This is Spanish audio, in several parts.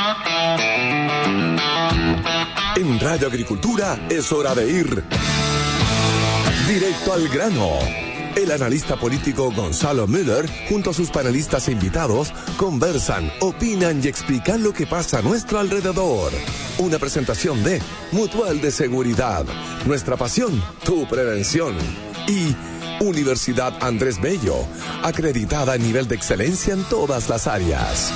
En Radio Agricultura es hora de ir directo al grano. El analista político Gonzalo Müller, junto a sus panelistas e invitados, conversan, opinan y explican lo que pasa a nuestro alrededor. Una presentación de Mutual de Seguridad, nuestra pasión, tu prevención. Y Universidad Andrés Bello, acreditada a nivel de excelencia en todas las áreas.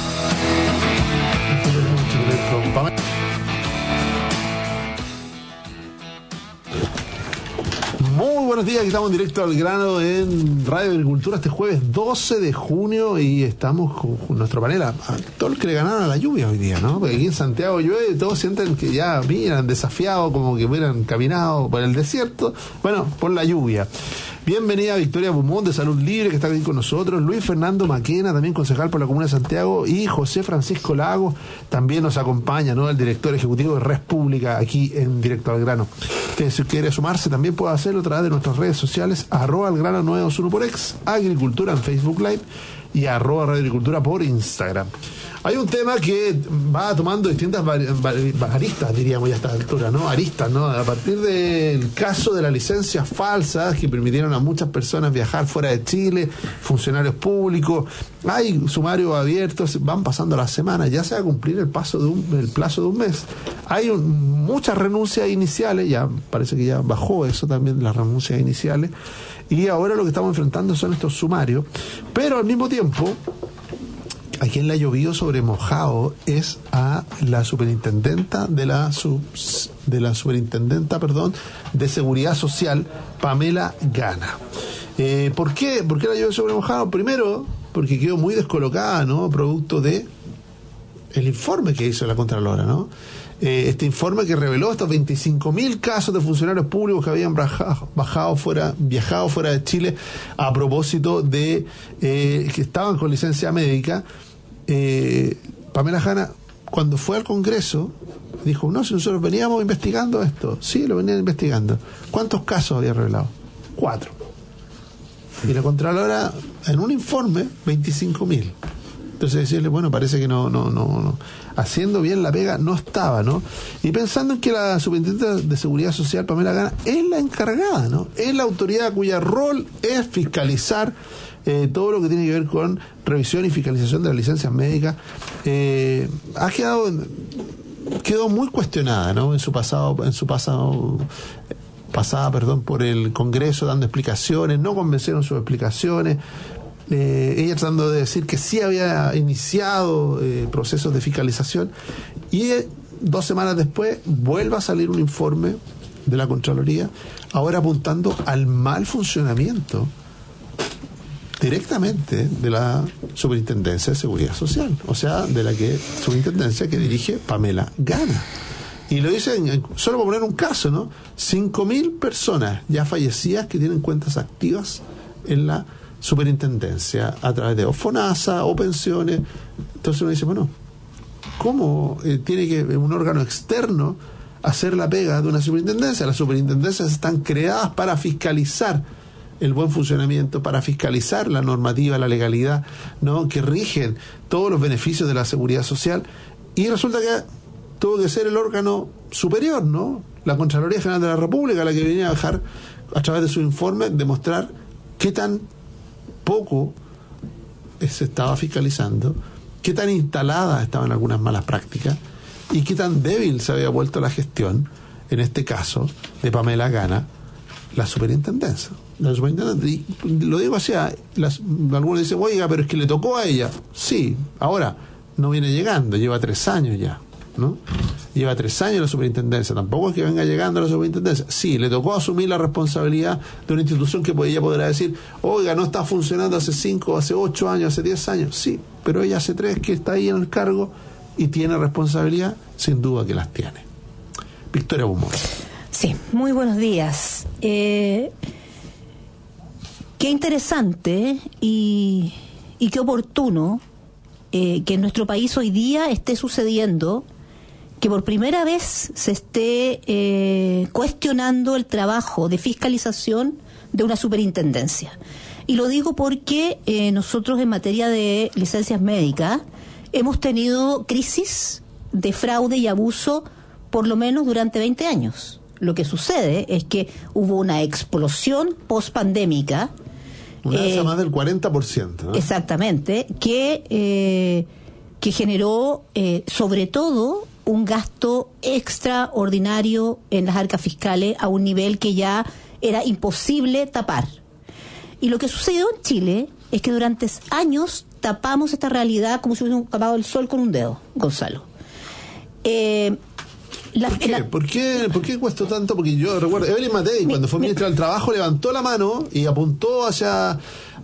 Muy buenos días, aquí estamos en directo al grano en Radio Agricultura este jueves 12 de junio y estamos con nuestro panel a todos los que le ganaron a la lluvia hoy día, ¿no? Porque aquí en Santiago llueve y todos sienten que ya miran desafiado, como que hubieran caminado por el desierto, bueno, por la lluvia. Bienvenida Victoria Beaumont de Salud Libre, que está aquí con nosotros, Luis Fernando Maquena, también concejal por la Comuna de Santiago, y José Francisco Lagos, también nos acompaña, ¿no? El director ejecutivo de Res Pública, aquí en Directo al Grano. Que si quiere sumarse también puede hacerlo a través de nuestras redes sociales, @algrano 921 por X, Agricultura en Facebook Live y @Radio Agricultura por Instagram. Hay un tema que va tomando distintas aristas, diríamos ya a esta altura, ¿no? Aristas, ¿no? A partir del caso de las licencias falsas que permitieron a muchas personas viajar fuera de Chile, funcionarios públicos, hay sumarios abiertos, van pasando las semanas, ya se va a cumplir el plazo de un mes. Hay muchas renuncias iniciales, ya parece que ya bajó eso también, las renuncias iniciales, y ahora lo que estamos enfrentando son estos sumarios, pero al mismo tiempo, a quien le ha llovido sobre mojado es a la superintendenta de Seguridad Social, Pamela Gana. ¿Por qué? ¿Por qué la llovió sobre mojado? Primero, porque quedó muy descolocada, ¿no? Producto de el informe que hizo la Contralora, ¿no? Este informe que reveló estos 25.000 casos de funcionarios públicos que habían viajado fuera de Chile a propósito de que estaban con licencia médica. Pamela Gana, cuando fue al Congreso, dijo, no, si nosotros veníamos investigando esto. Sí, lo venían investigando. ¿Cuántos casos había revelado? 4. Y la Contralora, en un informe, 25.000. Entonces decirle, bueno, parece que no, haciendo bien la pega no estaba, ¿no? Y pensando en que la Superintendente de Seguridad Social, Pamela Gana, es la encargada, ¿no? Es la autoridad cuya rol es fiscalizar todo lo que tiene que ver con revisión y fiscalización de las licencias médicas. Quedó muy cuestionada, ¿no? Pasada por el Congreso dando explicaciones, no convencieron sus explicaciones. Ella tratando de decir que sí había iniciado procesos de fiscalización, y 2 semanas después vuelve a salir un informe de la Contraloría, ahora apuntando al mal funcionamiento directamente de la Superintendencia de Seguridad Social, o sea, de la superintendencia que dirige Pamela Gana. Y lo dicen, solo por poner un caso, ¿no? 5.000 personas ya fallecidas que tienen cuentas activas en la superintendencia a través de FONASA o pensiones. Entonces uno dice, bueno, ¿cómo tiene que un órgano externo hacer la pega de una superintendencia? Las superintendencias están creadas para fiscalizar el buen funcionamiento, para fiscalizar la normativa, la legalidad, ¿no? Que rigen todos los beneficios de la seguridad social, y resulta que tuvo que ser el órgano superior, ¿no? La Contraloría General de la República, la que venía a dejar a través de su informe demostrar qué tan poco se estaba fiscalizando, qué tan instaladas estaban algunas malas prácticas y qué tan débil se había vuelto la gestión, en este caso de Pamela Gana, la superintendencia. Y lo digo así, algunos dicen, oiga, pero es que le tocó a ella. Sí, ahora no viene llegando, lleva 3 años ya, ¿no? Lleva 3 años la superintendencia, tampoco es que venga llegando a la superintendencia. Sí, le tocó asumir la responsabilidad de una institución que ella podrá decir, oiga, no está funcionando hace 5, hace 8 años, hace 10 años. Sí, pero ella hace 3 que está ahí en el cargo y tiene responsabilidad, sin duda que las tiene. Victoria Beaumont. Sí, muy buenos días. Qué interesante y qué oportuno que en nuestro país hoy día esté sucediendo que por primera vez se esté cuestionando el trabajo de fiscalización de una superintendencia. Y lo digo porque nosotros en materia de licencias médicas hemos tenido crisis de fraude y abuso por lo menos durante 20 años. Lo que sucede es que hubo una explosión post-pandémica. Una alza más del 40%, ¿no? Exactamente, que generó sobre todo un gasto extraordinario en las arcas fiscales a un nivel que ya era imposible tapar. Y lo que sucedió en Chile es que durante años tapamos esta realidad como si hubiésemos tapado el sol con un dedo, Gonzalo. ¿Por qué cuesta tanto? Porque yo recuerdo, Evelyn Matei, cuando fue ministra del Trabajo, levantó la mano y apuntó hacia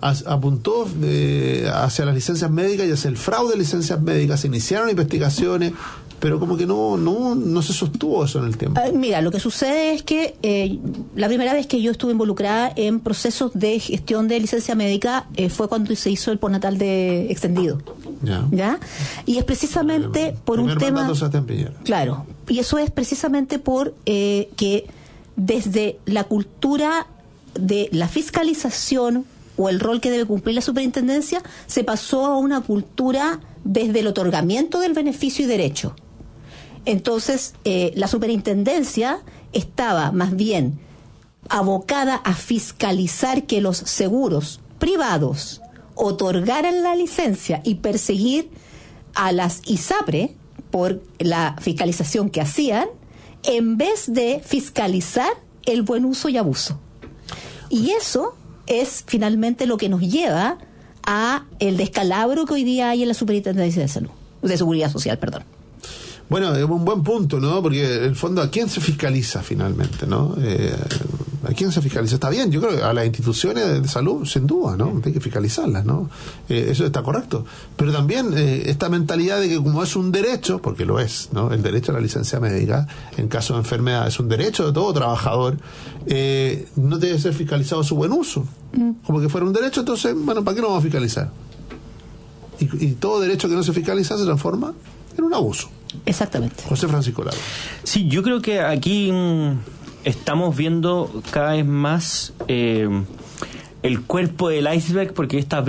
las licencias médicas y hacia el fraude de licencias médicas. Se iniciaron investigaciones, pero como que no se sostuvo eso en el tiempo. Mira, lo que sucede es que la primera vez que yo estuve involucrada en procesos de gestión de licencia médica fue cuando se hizo el postnatal de extendido. ¿Ya? Y es precisamente por un tema... Claro, y eso es precisamente por que desde la cultura de la fiscalización o el rol que debe cumplir la superintendencia, se pasó a una cultura desde el otorgamiento del beneficio y derecho. Entonces, la superintendencia estaba más bien abocada a fiscalizar que los seguros privados otorgaran la licencia y perseguir a las ISAPRE por la fiscalización que hacían, en vez de fiscalizar el buen uso y abuso. Y eso es finalmente lo que nos lleva a el descalabro que hoy día hay en la Superintendencia de Salud, de Seguridad Social, perdón. Bueno, es un buen punto, ¿no? Porque en el fondo, ¿a quién se fiscaliza finalmente, no? ¿A quién se fiscaliza? Está bien, yo creo que a las instituciones de salud, sin duda, ¿no? Hay que fiscalizarlas, ¿no? Eso está correcto. Pero también esta mentalidad de que como es un derecho, porque lo es, ¿no? El derecho a la licencia médica, en caso de enfermedad, es un derecho de todo trabajador, no debe ser fiscalizado su buen uso. Como que fuera un derecho, entonces, bueno, ¿para qué no vamos a fiscalizar? Y todo derecho que no se fiscaliza se transforma en un abuso. Exactamente. José Francisco Lago. Sí, yo creo que aquí estamos viendo cada vez más el cuerpo del iceberg, porque estos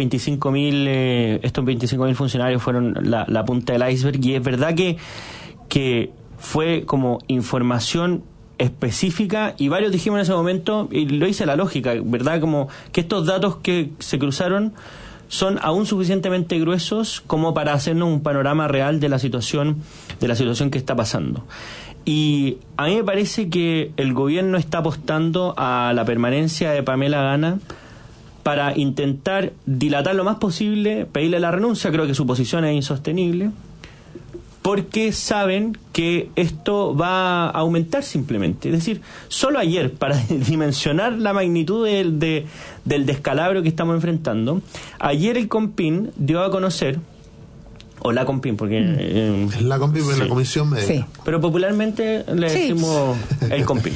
25.000 funcionarios fueron la punta del iceberg, y es verdad que fue como información específica, y varios dijimos en ese momento, y lo hice la lógica, ¿verdad? Como que estos datos que se cruzaron son aún suficientemente gruesos como para hacernos un panorama real de la situación que está pasando. Y a mí me parece que el gobierno está apostando a la permanencia de Pamela Gana para intentar dilatar lo más posible, pedirle la renuncia. Creo que su posición es insostenible, porque saben que esto va a aumentar simplemente. Es decir, solo ayer, para dimensionar la magnitud del descalabro que estamos enfrentando, ayer el COMPIN dio a conocer, o la COMPIN, porque... la COMPIN es la Comisión Médica. Sí. Pero popularmente le decimos el COMPIN.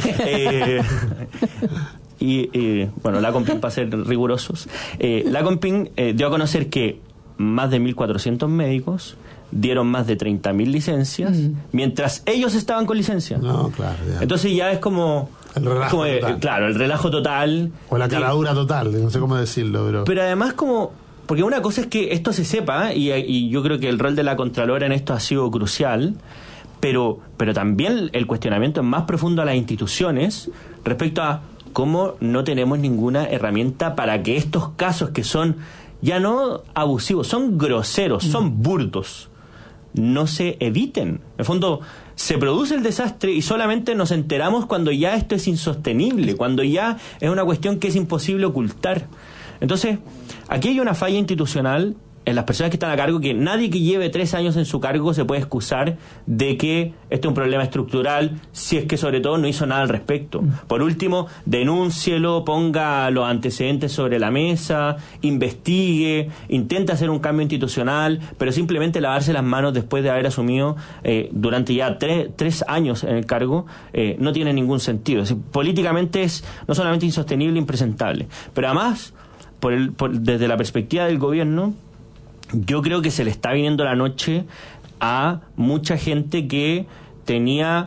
Bueno, la COMPIN, para ser rigurosos, la COMPIN dio a conocer que más de 1.400 médicos dieron más de 30.000 licencias, mientras ellos estaban con licencia. No, claro. Ya. Entonces ya es como... El relajo total. Claro, el relajo total. O la caradura total, no sé cómo decirlo. Pero además como... Porque una cosa es que esto se sepa, y yo creo que el rol de la Contralora en esto ha sido crucial, pero también el cuestionamiento es más profundo a las instituciones respecto a cómo no tenemos ninguna herramienta para que estos casos que son ya no abusivos, son groseros, son burdos, no se eviten. En el fondo, se produce el desastre y solamente nos enteramos cuando ya esto es insostenible, cuando ya es una cuestión que es imposible ocultar. Entonces, aquí hay una falla institucional en las personas que están a cargo, que nadie que lleve 3 años en su cargo se puede excusar de que este es un problema estructural, si es que sobre todo no hizo nada al respecto. Por último, denúncielo, ponga los antecedentes sobre la mesa, investigue, intente hacer un cambio institucional, pero simplemente lavarse las manos después de haber asumido durante ya 3 años en el cargo no tiene ningún sentido. Es decir, políticamente es no solamente insostenible, impresentable, pero además, desde la perspectiva del gobierno, yo creo que se le está viniendo la noche a mucha gente que tenía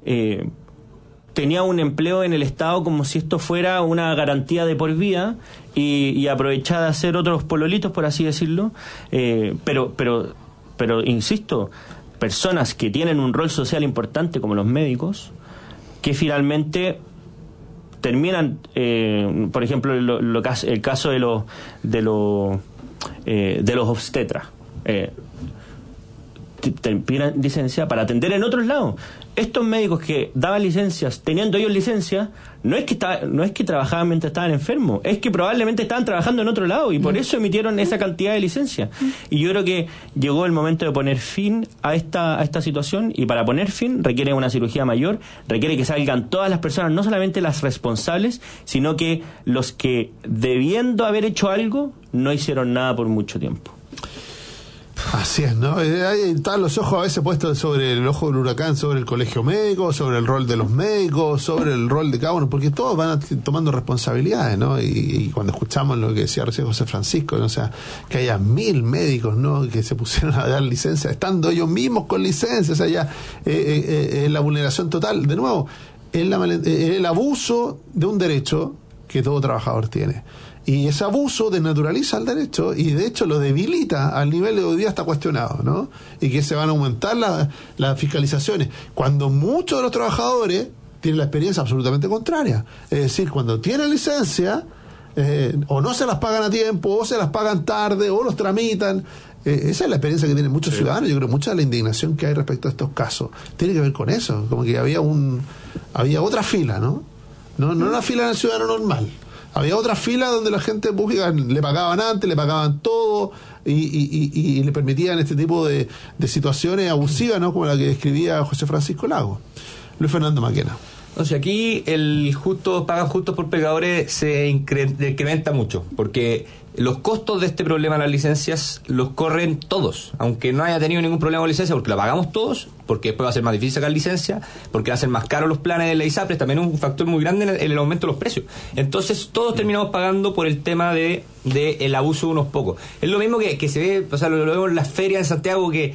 un empleo en el Estado como si esto fuera una garantía de por vida, y aprovechar de hacer otros pololitos, por así decirlo, pero insisto, personas que tienen un rol social importante como los médicos, que finalmente terminan, por ejemplo, el caso de los obstetras, piden licencia para atender en otros lados. Estos médicos que daban licencias, teniendo ellos licencia, no es que trabajaban mientras estaban enfermos, es que probablemente estaban trabajando en otro lado y por eso emitieron esa cantidad de licencias. Y yo creo que llegó el momento de poner fin a esta situación, y para poner fin requiere una cirugía mayor, requiere que salgan todas las personas, no solamente las responsables, sino que los que, debiendo haber hecho algo, no hicieron nada por mucho tiempo. Así es, ¿no? Ahí están los ojos a veces puestos sobre el ojo del huracán, sobre el colegio médico, sobre el rol de los médicos, sobre el rol de cada uno, porque todos van tomando responsabilidades, ¿no? Y cuando escuchamos lo que decía recién José Francisco, ¿no? O sea, que haya 1000 médicos, ¿no?, que se pusieron a dar licencia, estando ellos mismos con licencia, o sea, ya la vulneración total, de nuevo, el abuso de un derecho que todo trabajador tiene. Y ese abuso desnaturaliza el derecho y de hecho lo debilita al nivel de hoy día está cuestionado, ¿no? Y que se van a aumentar las fiscalizaciones, cuando muchos de los trabajadores tienen la experiencia absolutamente contraria. Es decir, cuando tienen licencia, o no se las pagan a tiempo, o se las pagan tarde, o los tramitan. Esa es la experiencia que tienen muchos ciudadanos. Yo creo que mucha de la indignación que hay respecto a estos casos tiene que ver con eso, como que había otra fila, ¿no? No una fila en el ciudadano normal. Había otra fila donde la gente pública le pagaban antes, le pagaban todo y le permitían este tipo de situaciones abusivas, ¿no?, como la que describía José Francisco Lago. Luis Fernando Maquena. O sea, aquí el pagan justos por pecadores se incrementa mucho, porque los costos de este problema de las licencias los corren todos, aunque no haya tenido ningún problema con licencia, porque la pagamos todos, porque después va a ser más difícil sacar licencia, porque va a ser más caro los planes de la ISAPRES, también es un factor muy grande en el aumento de los precios. Entonces todos terminamos pagando por el tema de el abuso de unos pocos. Es lo mismo que se ve, o sea, lo vemos en las ferias en Santiago, que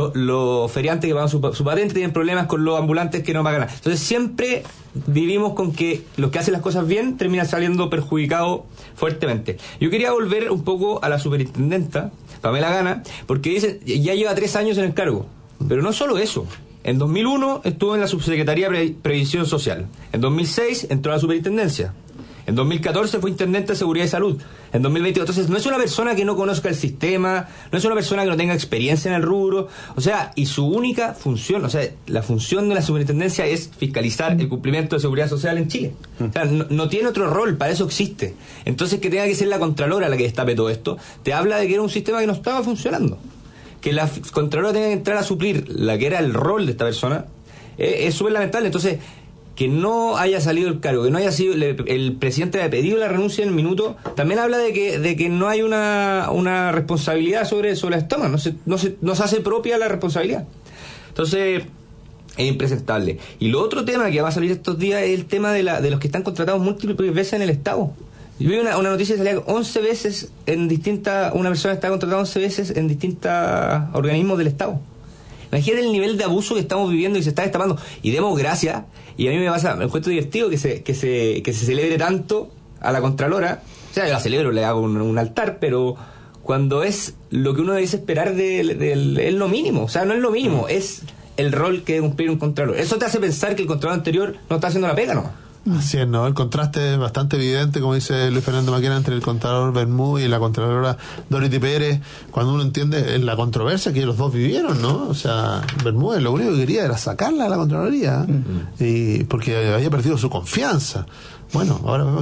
los feriantes que pagan su patente tienen problemas con los ambulantes que no pagan nada. Entonces siempre vivimos con que los que hacen las cosas bien terminan saliendo perjudicados fuertemente. Yo quería volver un poco a la superintendenta Pamela Gana, porque dice, ya lleva 3 años en el cargo, pero no solo eso. En 2001 estuvo en la Subsecretaría de Previsión Social, en 2006 entró a la superintendencia, en 2014 fue intendente de Seguridad y Salud, en 2020, entonces no es una persona que no conozca el sistema, no es una persona que no tenga experiencia en el rubro, o sea, y su única función, o sea, la función de la superintendencia es fiscalizar el cumplimiento de seguridad social en Chile. O sea, no tiene otro rol, para eso existe. Entonces, que tenga que ser la Contralora la que destape todo esto, te habla de que era un sistema que no estaba funcionando. Que la Contralora tenga que entrar a suplir la que era el rol de esta persona, es súper lamentable. Entonces, que no haya salido el cargo, que no haya sido el presidente haya pedido la renuncia en el minuto, también habla de que no hay una responsabilidad sobre el tema, no se hace propia la responsabilidad. Entonces es impresentable. Y lo otro tema que va a salir estos días es el tema de los que están contratados múltiples veces en el Estado. Yo vi una noticia que salía 11 veces una persona está contratada 11 veces en distintos organismos del Estado. Imagínate el nivel de abuso que estamos viviendo y se está destapando. Y demos gracias, y a mí me encuentro divertido que se celebre tanto a la Contralora. O sea, yo la celebro, le hago un altar, pero cuando es lo que uno debe esperar es lo mínimo. O sea, no es lo mínimo, es el rol que debe cumplir un Contralor. Eso te hace pensar que el Contralor anterior no está haciendo la pega, ¿no? Así es, ¿no? El contraste es bastante evidente, como dice Luis Fernando Maquena, entre el Contralor Bermúdez y la Contralora Dorothy Pérez, cuando uno entiende la controversia que los dos vivieron, ¿no? O sea, Bermúdez lo único que quería era sacarla a la Contraloría, y porque había perdido su confianza. Bueno, ahora vemos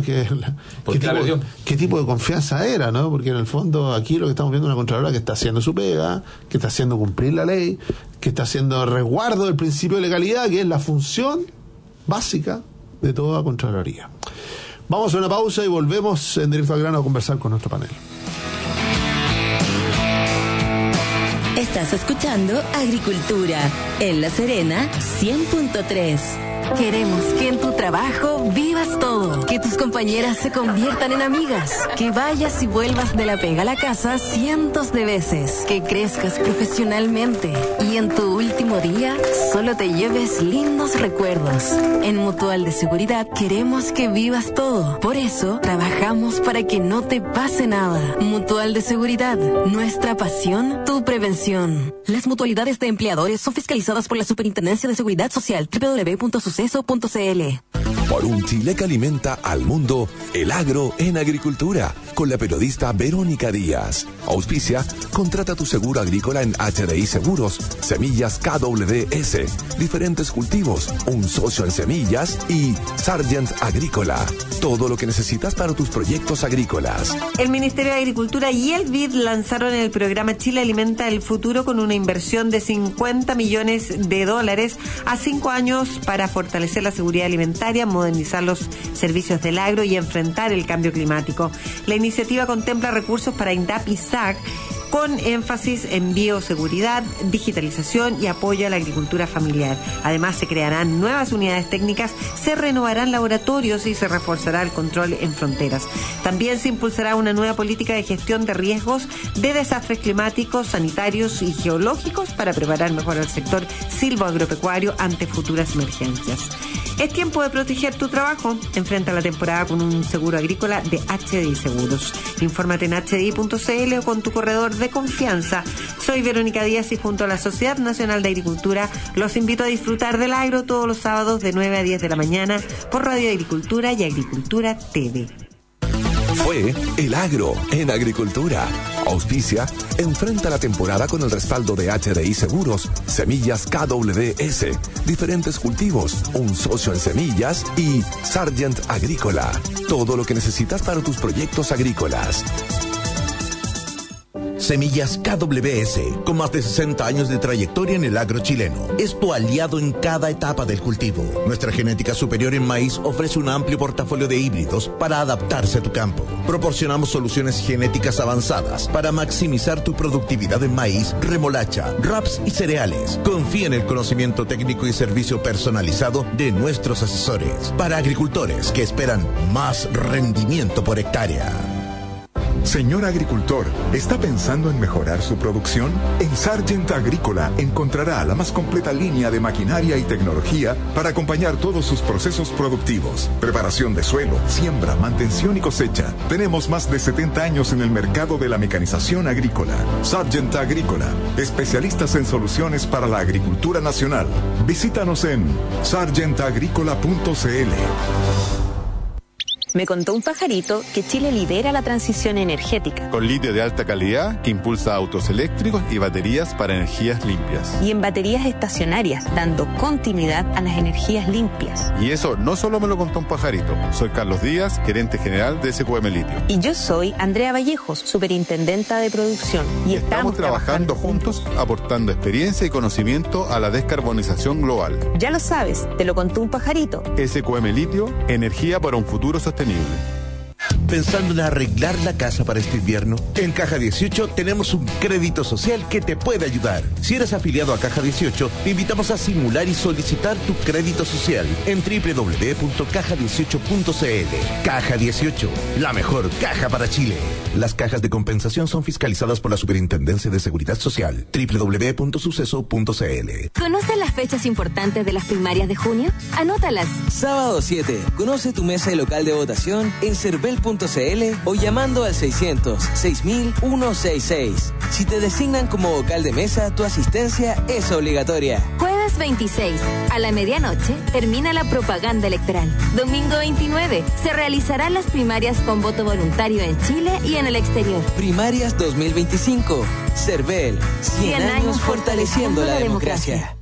qué tipo de confianza era, ¿no? Porque en el fondo aquí lo que estamos viendo es una Contralora que está haciendo su pega, que está haciendo cumplir la ley, que está haciendo resguardo del principio de legalidad, que es la función básica de toda Contraloría. Vamos a una pausa y volvemos en Directo al Grano a conversar con nuestro panel. Estás escuchando Agricultura en La Serena 100.3. Queremos que en tu trabajo vivas todo, que tus compañeras se conviertan en amigas, que vayas y vuelvas de la pega a la casa cientos de veces, que crezcas profesionalmente y en tu último día solo te lleves lindos recuerdos. En Mutual de Seguridad queremos que vivas todo. Por eso trabajamos para que no te pase nada. Mutual de Seguridad, nuestra pasión, tu prevención. Las mutualidades de empleadores son fiscalizadas por la Superintendencia de Seguridad Social. www.suceso.cl. Por un Chile que alimenta al mundo, el agro en agricultura, con la periodista Verónica Díaz. Auspicia, contrata tu seguro agrícola en HDI Seguros, Semillas KWS, diferentes cultivos, un socio en semillas y Sargent Agrícola. Todo lo que necesitas para tus proyectos agrícolas. El Ministerio de Agricultura y el BID lanzaron el programa Chile Alimenta el Futuro con una inversión de $50 millones a 5 años para fortalecer la seguridad alimentaria, modernizar los servicios del agro y enfrentar el cambio climático. La iniciativa contempla recursos para INDAP y SAC, con énfasis en bioseguridad, digitalización y apoyo a la agricultura familiar. Además, se crearán nuevas unidades técnicas, se renovarán laboratorios y se reforzará el control en fronteras. También se impulsará una nueva política de gestión de riesgos de desastres climáticos, sanitarios y geológicos para preparar mejor al sector silvoagropecuario ante futuras emergencias. Es tiempo de proteger tu trabajo. Enfrenta la temporada con un seguro agrícola de HDI Seguros. Infórmate en hdi.cl o con tu corredor de confianza. Soy Verónica Díaz y junto a la Sociedad Nacional de Agricultura los invito a disfrutar del agro todos los sábados de 9 a 10 de la mañana por Radio Agricultura y Agricultura TV. Fue El Agro en Agricultura. Auspicia, enfrenta la temporada con el respaldo de HDI Seguros, Semillas KWS, diferentes cultivos, un socio en semillas y Sargent Agrícola. Todo lo que necesitas para tus proyectos agrícolas. Semillas KWS, con más de 60 años de trayectoria en el agro chileno, es tu aliado en cada etapa del cultivo. Nuestra genética superior en maíz ofrece un amplio portafolio de híbridos para adaptarse a tu campo. Proporcionamos soluciones genéticas avanzadas para maximizar tu productividad en maíz, remolacha, raps y cereales. Confía en el conocimiento técnico y servicio personalizado de nuestros asesores para agricultores que esperan más rendimiento por hectárea. Señor agricultor, ¿está pensando en mejorar su producción? En Sargent Agrícola encontrará la más completa línea de maquinaria y tecnología para acompañar todos sus procesos productivos. Preparación de suelo, siembra, mantención y cosecha. Tenemos más de 70 años en el mercado de la mecanización agrícola. Sargent Agrícola, especialistas en soluciones para la agricultura nacional. Visítanos en sargentagricola.cl. Me contó un pajarito que Chile lidera la transición energética. Con litio de alta calidad que impulsa autos eléctricos y baterías para energías limpias. Y en baterías estacionarias, dando continuidad a las energías limpias. Y eso no solo me lo contó un pajarito. Soy Carlos Díaz, gerente general de SQM Litio. Y yo soy Andrea Vallejos, superintendenta de producción. Y estamos trabajando juntos, aportando experiencia y conocimiento a la descarbonización global. Ya lo sabes, te lo contó un pajarito. SQM Litio, energía para un futuro sostenible. ¿Pensando en arreglar la casa para este invierno? En Caja 18 tenemos un crédito social que te puede ayudar. Si eres afiliado a Caja 18, te invitamos a simular y solicitar tu crédito social en www.caja18.cl. Caja 18, la mejor caja para Chile. Las cajas de compensación son fiscalizadas por la Superintendencia de Seguridad Social. www.suceso.cl. ¿Conoces las fechas importantes de las primarias de junio? Anótalas. Sábado 7. Conoce tu mesa y local de votación en cervel.cl o llamando al 600-6000-166. Si te designan como vocal de mesa, tu asistencia es obligatoria. Jueves 26. A la medianoche termina la propaganda electoral. Domingo 29. Se realizarán las primarias con voto voluntario en Chile y en el exterior. Primarias 2025. Cervel. 100 años fortaleciendo la democracia.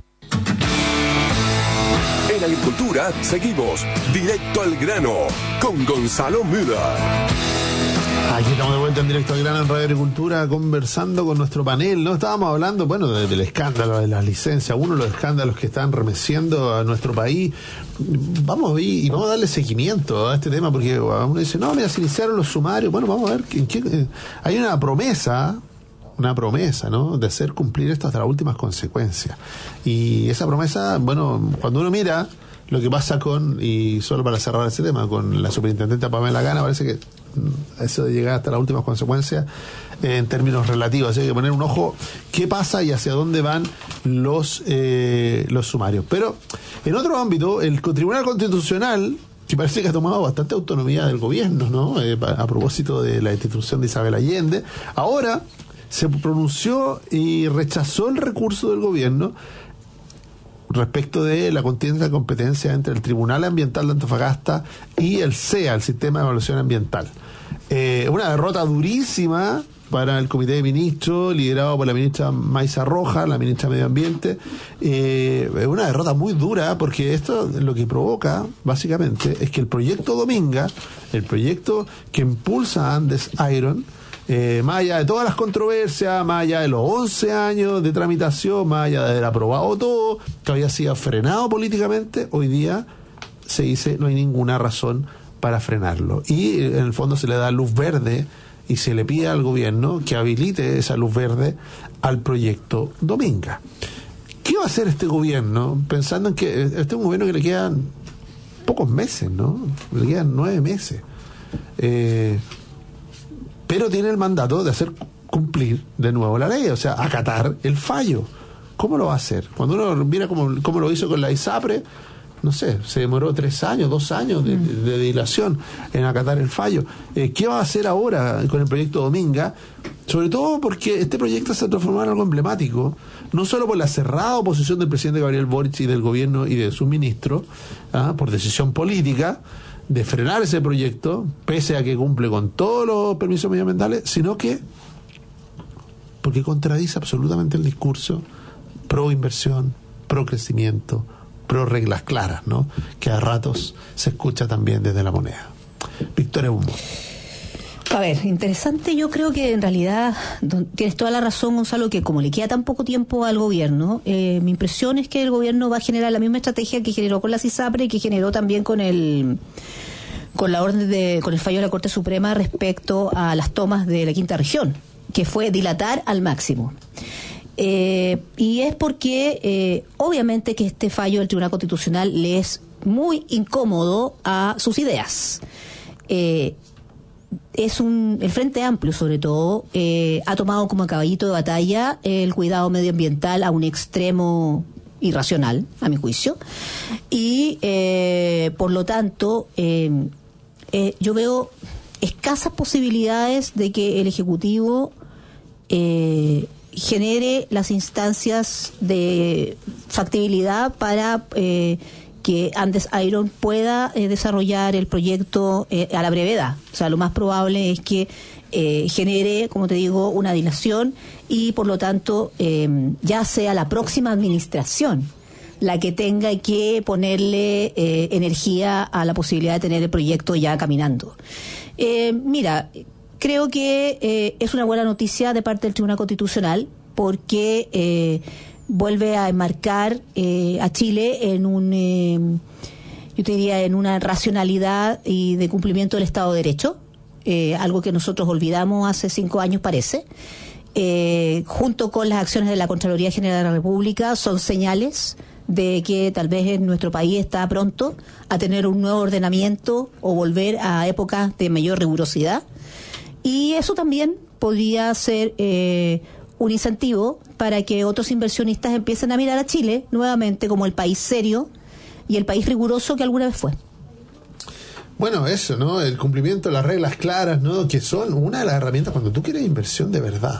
En Agricultura seguimos directo al grano con Gonzalo Müller. Aquí estamos de vuelta en Directo al Grano en Radio Agricultura conversando con nuestro panel, ¿no? Estábamos hablando, bueno, del escándalo de las licencias, uno de los escándalos que están remeciendo a nuestro país. Vamos y vamos a darle seguimiento a este tema porque uno dice, no, mira, se iniciaron los sumarios. Bueno, vamos a ver, hay una promesa, ¿no?, de hacer cumplir esto hasta las últimas consecuencias. Y esa promesa, bueno, cuando uno mira lo que pasa y solo para cerrar ese tema, con la superintendente Pamela Gana, parece que eso de llegar hasta las últimas consecuencias en términos relativos, así que hay que poner un ojo qué pasa y hacia dónde van los sumarios. Pero en otro ámbito, el Tribunal Constitucional, que parece que ha tomado bastante autonomía del gobierno, ¿no? A propósito de la institución de Isabel Allende, ahora se pronunció y rechazó el recurso del gobierno respecto de la contienda de competencia entre el Tribunal Ambiental de Antofagasta y el CEA, el Sistema de Evaluación Ambiental. Una derrota durísima para el Comité de Ministros, liderado por la ministra Maysa Rojas, la ministra de Medio Ambiente. Una derrota muy dura, porque esto lo que provoca, básicamente, es que el proyecto Dominga, el proyecto que impulsa Andes Iron, más allá de todas las controversias, más allá de los 11 años de tramitación, más allá de haber aprobado todo, que había sido frenado políticamente, hoy día se dice no hay ninguna razón para frenarlo. Y en el fondo se le da luz verde y se le pide al gobierno que habilite esa luz verde al proyecto Dominga. ¿Qué va a hacer este gobierno? Pensando en que este es un gobierno que le quedan pocos meses, ¿no? Le quedan 9 meses. Pero tiene el mandato de hacer cumplir de nuevo la ley, o sea, acatar el fallo. ¿Cómo lo va a hacer? Cuando uno mira cómo lo hizo con la ISAPRE, no sé, se demoró 3 años, 2 años de dilación en acatar el fallo. ¿Qué va a hacer ahora con el proyecto Dominga? Sobre todo porque este proyecto se transformó en algo emblemático, no solo por la cerrada oposición del presidente Gabriel Boric y del gobierno y de sus ministros, por decisión política, de frenar ese proyecto, pese a que cumple con todos los permisos medioambientales, sino que porque contradice absolutamente el discurso pro inversión, pro crecimiento, pro reglas claras, ¿no? Que a ratos se escucha también desde La Moneda. Victoria Humbo. A ver, interesante, yo creo que en realidad tienes toda la razón, Gonzalo, que como le queda tan poco tiempo al gobierno, mi impresión es que el gobierno va a generar la misma estrategia que generó con la CISAPRE y que generó también con el fallo de la Corte Suprema respecto a las tomas de la Quinta Región, que fue dilatar al máximo. Y es porque obviamente que este fallo del Tribunal Constitucional le es muy incómodo a sus ideas. El Frente Amplio, sobre todo, ha tomado como caballito de batalla el cuidado medioambiental a un extremo irracional, a mi juicio, y por lo tanto yo veo escasas posibilidades de que el Ejecutivo genere las instancias de factibilidad para que Andes Iron pueda desarrollar el proyecto a la brevedad. O sea, lo más probable es que genere, como te digo, una dilación y por lo tanto ya sea la próxima administración la que tenga que ponerle energía a la posibilidad de tener el proyecto ya caminando. Mira, creo que es una buena noticia de parte del Tribunal Constitucional porque vuelve a enmarcar a Chile en yo te diría, en una racionalidad y de cumplimiento del Estado de Derecho, algo que nosotros olvidamos hace 5 años parece. Junto con las acciones de la Contraloría General de la República son señales de que tal vez en nuestro país está pronto a tener un nuevo ordenamiento o volver a épocas de mayor rigurosidad. Y eso también podría ser un incentivo para que otros inversionistas empiecen a mirar a Chile nuevamente como el país serio y el país riguroso que alguna vez fue. Bueno, eso, ¿no? El cumplimiento de las reglas claras, ¿no? Que son una de las herramientas cuando tú quieres inversión de verdad.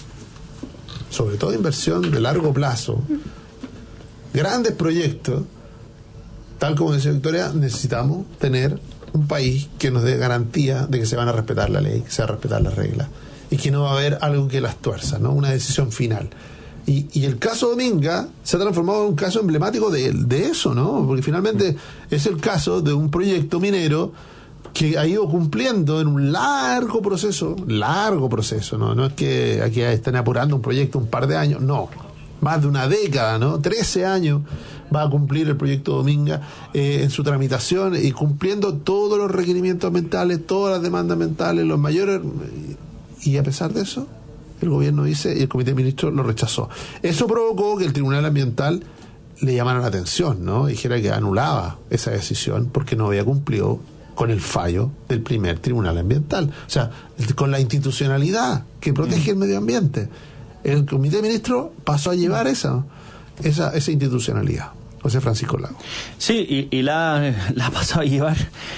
Sobre todo inversión de largo plazo. Grandes proyectos, tal como decía Victoria, necesitamos tener un país que nos dé garantía de que se van a respetar la ley, que se van a respetar las reglas y que no va a haber algo que las tuerza, ¿no? Una decisión final. Y el caso Dominga se ha transformado en un caso emblemático de eso, ¿no? Porque finalmente es el caso de un proyecto minero que ha ido cumpliendo en un largo proceso, ¿no? No es que aquí estén apurando un proyecto un par de años, no, más de una década, ¿no? 13 años va a cumplir el proyecto Dominga en su tramitación y cumpliendo todos los requerimientos ambientales, todas las demandas ambientales, los mayores, y a pesar de eso el gobierno dice y el Comité de Ministros lo rechazó. Eso provocó que el Tribunal Ambiental le llamara la atención, ¿no? Dijera que anulaba esa decisión porque no había cumplido con el fallo del primer tribunal ambiental. O sea, con la institucionalidad que protege el medio ambiente. El Comité de Ministros pasó a llevar esa institucionalidad. José Francisco Lago. Sí, y la ha pasado a llevar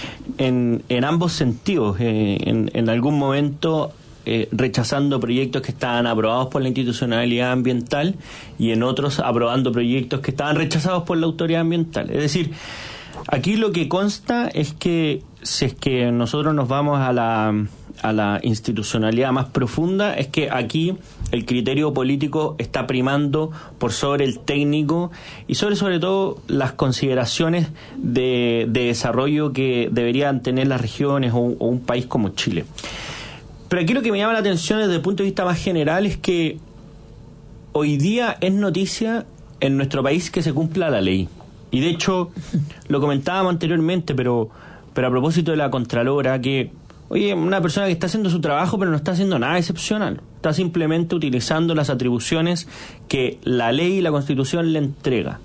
en ambos sentidos. En algún momento rechazando proyectos que estaban aprobados por la institucionalidad ambiental y en otros aprobando proyectos que estaban rechazados por la autoridad ambiental. Es decir, aquí lo que consta es que si es que nosotros nos vamos a la institucionalidad más profunda, es que aquí el criterio político está primando por sobre el técnico y sobre todo las consideraciones de desarrollo que deberían tener las regiones o un país como Chile. Pero aquí lo que me llama la atención desde el punto de vista más general es que hoy día es noticia en nuestro país que se cumpla la ley. Y de hecho, lo comentábamos anteriormente, pero a propósito de la Contralora, que, oye, una persona que está haciendo su trabajo pero no está haciendo nada excepcional. Está simplemente utilizando las atribuciones que la ley y la Constitución le entrega.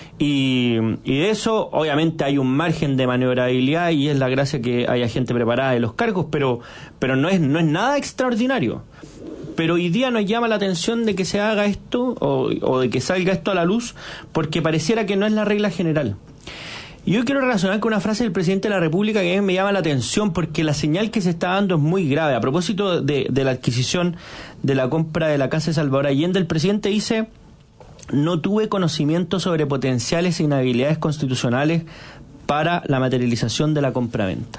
Y de eso, obviamente, hay un margen de maniobrabilidad y es la gracia que haya gente preparada de los cargos, pero no es nada extraordinario. Pero hoy día nos llama la atención de que se haga esto o de que salga esto a la luz porque pareciera que no es la regla general. Y yo quiero relacionar con una frase del presidente de la República que a mí me llama la atención porque la señal que se está dando es muy grave. A propósito de la adquisición de la compra de la Casa de Salvador Allende, el presidente dice: no tuve conocimiento sobre potenciales inhabilidades constitucionales para la materialización de la compraventa.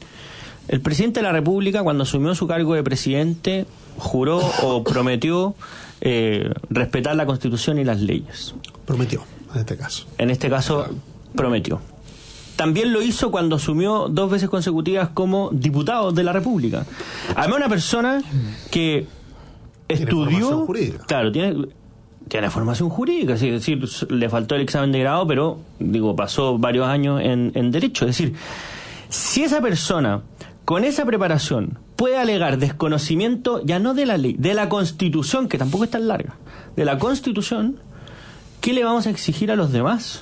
El presidente de la República, cuando asumió su cargo de presidente, juró o prometió respetar la Constitución y las leyes. Prometió, en este caso. En este caso, prometió. También lo hizo cuando asumió 2 veces consecutivas como diputado de la República. Además, una persona que estudió... Claro, tiene formación jurídica, es decir, le faltó el examen de grado, pero pasó varios años en Derecho. Es decir, si esa persona con esa preparación puede alegar desconocimiento ya no de la ley, de la Constitución, que tampoco es tan larga, de la Constitución, ¿qué le vamos a exigir a los demás?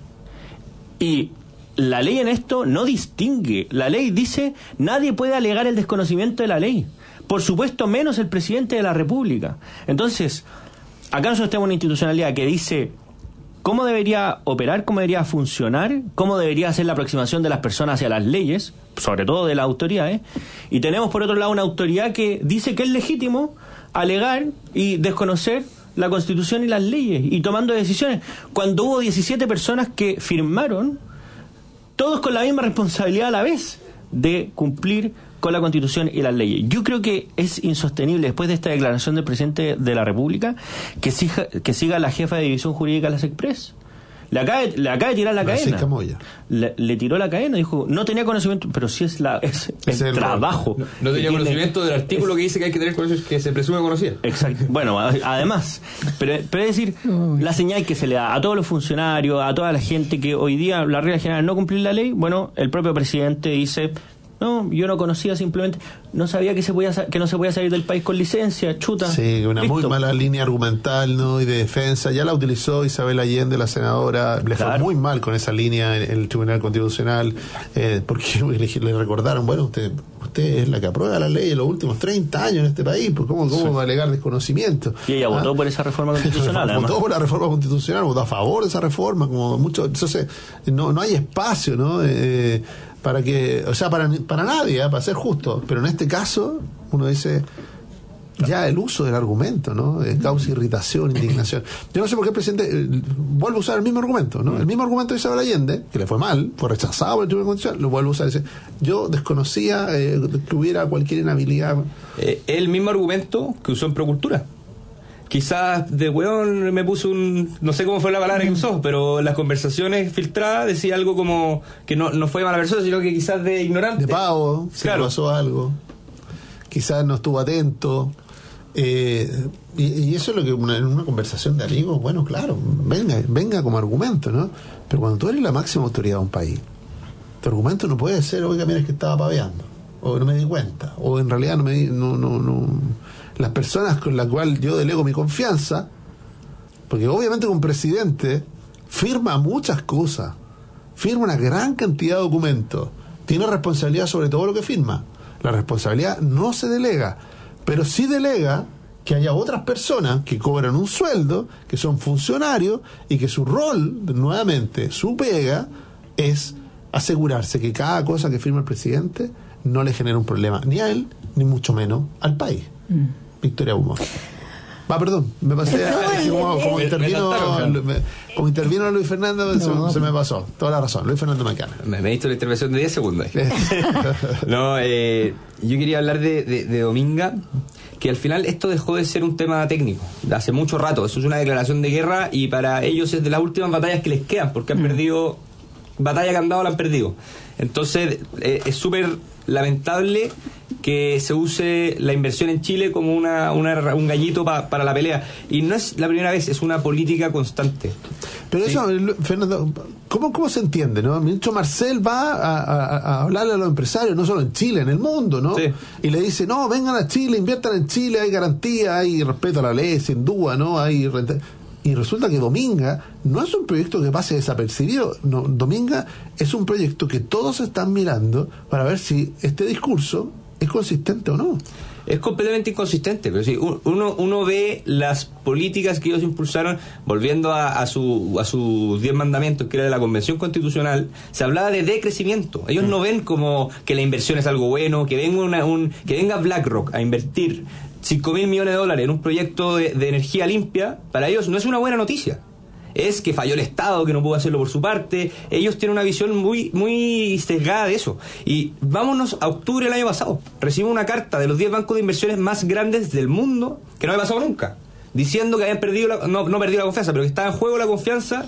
Y la ley en esto no distingue. La ley dice: nadie puede alegar el desconocimiento de la ley. Por supuesto, menos el presidente de la República. Entonces, acá nosotros tenemos una institucionalidad que dice cómo debería operar, cómo debería funcionar, cómo debería ser la aproximación de las personas hacia las leyes, sobre todo de las autoridades, y tenemos por otro lado una autoridad que dice que es legítimo alegar y desconocer la Constitución y las leyes, y tomando decisiones, cuando hubo 17 personas que firmaron, todos con la misma responsabilidad a la vez de cumplir con la Constitución y las leyes. Yo creo que es insostenible, después de esta declaración del presidente de la República, que siga la jefa de división jurídica de las Express. Le acaba de tirar la cadena. Le tiró la cadena, dijo, no tenía conocimiento, pero sí es el trabajo. No tenía conocimiento del artículo que dice que hay que tener conocimiento, que se presume conocida. Exacto. Bueno, además, pero es decir, la señal que se le da a todos los funcionarios, a toda la gente que hoy día la regla general es no cumplir la ley, bueno, el propio presidente dice: no, yo no conocía, simplemente no sabía que no se podía salir del país con licencia, chuta. Sí, una listo. Muy mala línea argumental, ¿no? Y de defensa. Ya la utilizó Isabel Allende, la senadora. Le fue muy mal con esa línea en el Tribunal Constitucional, porque le recordaron: bueno, usted es la que aprueba la ley en los últimos 30 años en este país, pues ¿cómo va a alegar desconocimiento? Y ella votó por esa reforma constitucional. Votó por la reforma constitucional, votó a favor de esa reforma, como mucho. Entonces, no hay espacio, ¿no? Para que, o sea, para nadie, para ser justo, pero en este caso uno dice, ya el uso del argumento, ¿no? Causa irritación, indignación. Yo no sé por qué el presidente vuelve a usar el mismo argumento, ¿no? El mismo argumento de Isabel Allende, que le fue mal, fue rechazado por el Tribunal Constitucional, lo vuelve a usar. Dice: yo desconocía que hubiera cualquier inhabilidad. El mismo argumento que usó en Procultura. Quizás de hueón me puso no sé cómo fue la palabra que usó, pero en las conversaciones filtradas decía algo como que no fue mala persona, sino que quizás de ignorante. De pavo, claro. Pasó algo. Quizás no estuvo atento. Y eso es lo que en una conversación de amigos, bueno, claro, venga como argumento, ¿no? Pero cuando tú eres la máxima autoridad de un país, tu argumento no puede ser: oiga, mira, es que estaba paveando, o no me di cuenta, o en realidad las personas con las cuales yo delego mi confianza, porque obviamente un presidente firma muchas cosas, firma una gran cantidad de documentos, tiene responsabilidad sobre todo lo que firma. La responsabilidad no se delega, pero sí delega que haya otras personas que cobran un sueldo, que son funcionarios y que su rol, nuevamente, su pega, es asegurarse que cada cosa que firma el presidente no le genera un problema ni a él, ni mucho menos al país. Victoria Humor. Perdón, me pasé como intervino Luis Fernando, se me pasó. Toda la razón, Luis Fernando Macana. Me he visto la intervención de 10 segundos. No, yo quería hablar de Dominga, que al final esto dejó de ser un tema técnico, de hace mucho rato. Eso es una declaración de guerra y para ellos es de las últimas batallas que les quedan, porque han perdido, batalla que han dado la han perdido. Entonces es súper lamentable que se use la inversión en Chile como un gallito para la pelea. Y no es la primera vez, es una política constante. Pero sí. Eso, Fernando, ¿cómo se entiende, no? El ministro Marcel va a hablarle a los empresarios, no solo en Chile, en el mundo, ¿no? Sí. Y le dice, no, vengan a Chile, inviertan en Chile, hay garantía, hay respeto a la ley, sin duda, ¿no? Hay renta. Y resulta que Dominga no es un proyecto que pase desapercibido. No, Dominga es un proyecto que todos están mirando para ver si este discurso es consistente o no. Es completamente inconsistente, pero sí, uno ve las políticas que ellos impulsaron, volviendo a sus 10 mandamientos, que era de la Convención Constitucional. Se hablaba de decrecimiento. Ellos no ven como que la inversión es algo bueno, que venga BlackRock a invertir $5.000 millones en un proyecto de energía limpia. Para ellos no es una buena noticia. Es que falló el Estado, que no pudo hacerlo por su parte. Ellos tienen una visión muy, muy sesgada de eso. Y vámonos a octubre del año pasado. Recibo una carta de los 10 bancos de inversiones más grandes del mundo, que no había pasado nunca, diciendo que habían perdido, no perdido la confianza, pero que estaba en juego la confianza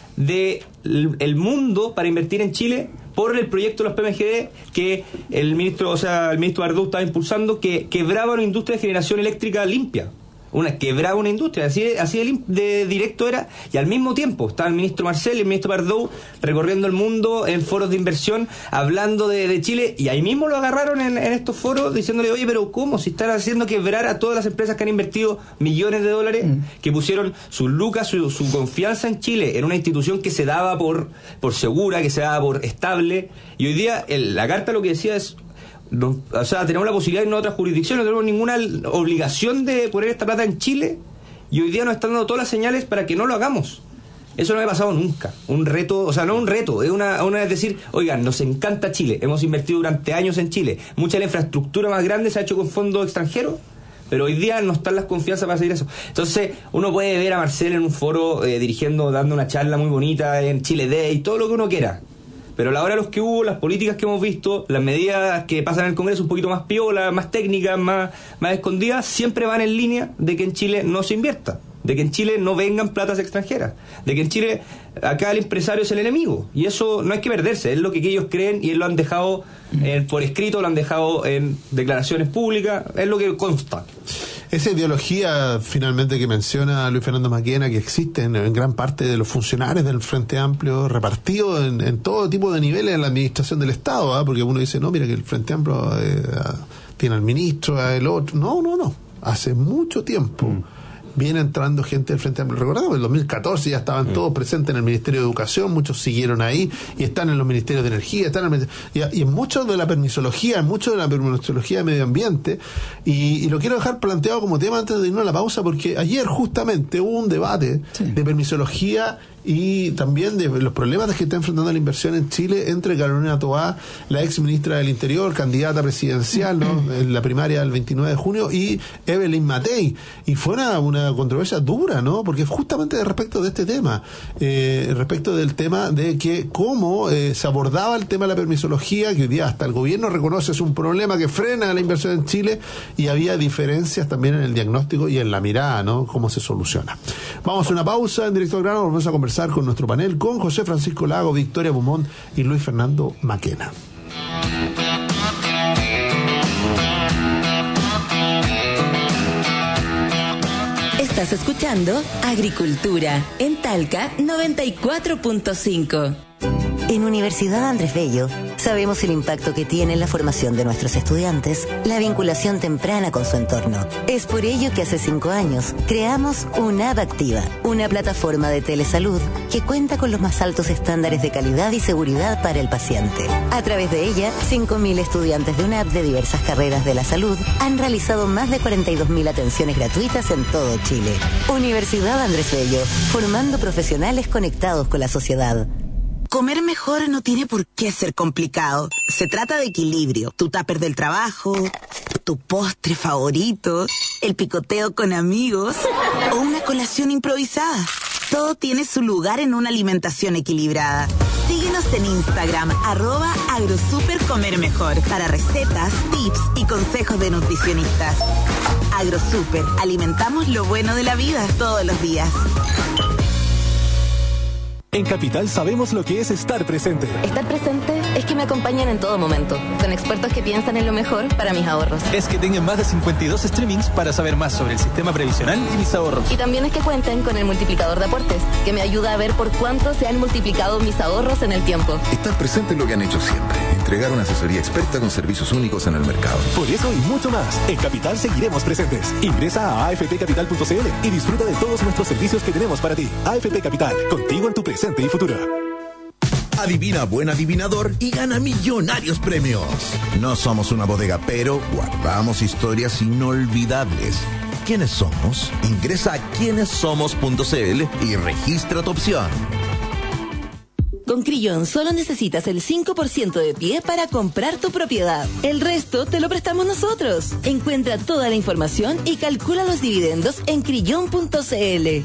del mundo para invertir en Chile por el proyecto de los PMGD que el ministro Bardou estaba impulsando, que quebraba una industria de generación eléctrica limpia. Quebraba una industria, así de directo era. Y al mismo tiempo estaba el ministro Marcel y el ministro Bardou recorriendo el mundo en foros de inversión, hablando de Chile, y ahí mismo lo agarraron en estos foros diciéndole, oye, pero ¿cómo? Si están haciendo quebrar a todas las empresas que han invertido millones de dólares, que pusieron sus lucas, su confianza en Chile, en una institución que se daba por segura, que se daba por estable. Y hoy día la carta lo que decía es, tenemos la posibilidad de ir a otras jurisdicciones, no tenemos ninguna obligación de poner esta plata en Chile, y hoy día nos están dando todas las señales para que no lo hagamos. Eso no había pasado nunca. Un reto, no un reto, es es decir, oigan, nos encanta Chile, hemos invertido durante años en Chile, mucha de la infraestructura más grande se ha hecho con fondos extranjeros, pero hoy día no están las confianzas para seguir eso. Entonces uno puede ver a Marcel en un foro dando una charla muy bonita en Chile Day, todo lo que uno quiera. Pero a la hora de los que hubo, las políticas que hemos visto, las medidas que pasan en el Congreso un poquito más piola, más técnicas, más escondidas, siempre van en línea de que en Chile no se invierta, de que en Chile no vengan platas extranjeras, de que en Chile acá el empresario es el enemigo. Y eso no hay que perderse, es lo que ellos creen y lo han dejado por escrito, lo han dejado en declaraciones públicas, es lo que consta. Esa ideología finalmente que menciona Luis Fernando Macana, que existe en gran parte de los funcionarios del Frente Amplio, repartidos en todo tipo de niveles en la administración del Estado, porque uno dice, no, mira que el Frente Amplio tiene al ministro, al otro. No. Hace mucho tiempo viene entrando gente del Frente Amplio. Recordamos, en el 2014 ya estaban todos presentes en el Ministerio de Educación, muchos siguieron ahí y están en los Ministerios de Energía, y en mucho de la permisología, de medio ambiente, y lo quiero dejar planteado como tema antes de irnos a la pausa, porque ayer justamente hubo un debate de permisología y también de los problemas que está enfrentando la inversión en Chile entre Carolina Toá, la ex ministra del Interior, candidata presidencial, ¿no?, en la primaria del 29 de junio, y Evelyn Matei. Y fue una controversia dura, ¿no? Porque justamente respecto de este tema, respecto del tema de que cómo se abordaba el tema de la permisología, que hoy día hasta el gobierno reconoce es un problema que frena la inversión en Chile, y había diferencias también en el diagnóstico y en la mirada, ¿no? Cómo se soluciona. Vamos a una pausa en Directo al Grano, vamos a conversar con nuestro panel, con José Francisco Lago, Victoria Beaumont y Luis Fernando Macana. Estás escuchando Agricultura en Talca 94.5. En Universidad Andrés Bello sabemos el impacto que tiene en la formación de nuestros estudiantes la vinculación temprana con su entorno. Es por ello que hace 5 años creamos UNAV Activa, una plataforma de telesalud que cuenta con los más altos estándares de calidad y seguridad para el paciente. A través de ella, 5.000 estudiantes de UNAV de diversas carreras de la salud han realizado más de 42.000 atenciones gratuitas en todo Chile. Universidad Andrés Bello, formando profesionales conectados con la sociedad. Comer mejor no tiene por qué ser complicado. Se trata de equilibrio. Tu tupper del trabajo, tu postre favorito, el picoteo con amigos o una colación improvisada. Todo tiene su lugar en una alimentación equilibrada. Síguenos en Instagram, @agrosupercomermejor, para recetas, tips y consejos de nutricionistas. AgroSuper, alimentamos lo bueno de la vida todos los días. En Capital sabemos lo que es estar presente. Estar presente es que me acompañen en todo momento, con expertos que piensan en lo mejor para mis ahorros. Es que tengan más de 52 streamings para saber más sobre el sistema previsional y mis ahorros. Y también es que cuenten con el multiplicador de aportes, que me ayuda a ver por cuánto se han multiplicado mis ahorros en el tiempo. Estar presente es lo que han hecho siempre, entregar una asesoría experta con servicios únicos en el mercado. Por eso y mucho más, en Capital seguiremos presentes. Ingresa a afpcapital.cl y disfruta de todos nuestros servicios que tenemos para ti. AFP Capital, contigo en tu presente y futuro. Adivina buen adivinador y gana millonarios premios. No somos una bodega, pero guardamos historias inolvidables. ¿Quiénes somos? Ingresa a quienessomos.cl y registra tu opción. Con Crillon solo necesitas el 5% de pie para comprar tu propiedad. El resto te lo prestamos nosotros. Encuentra toda la información y calcula los dividendos en crillon.cl.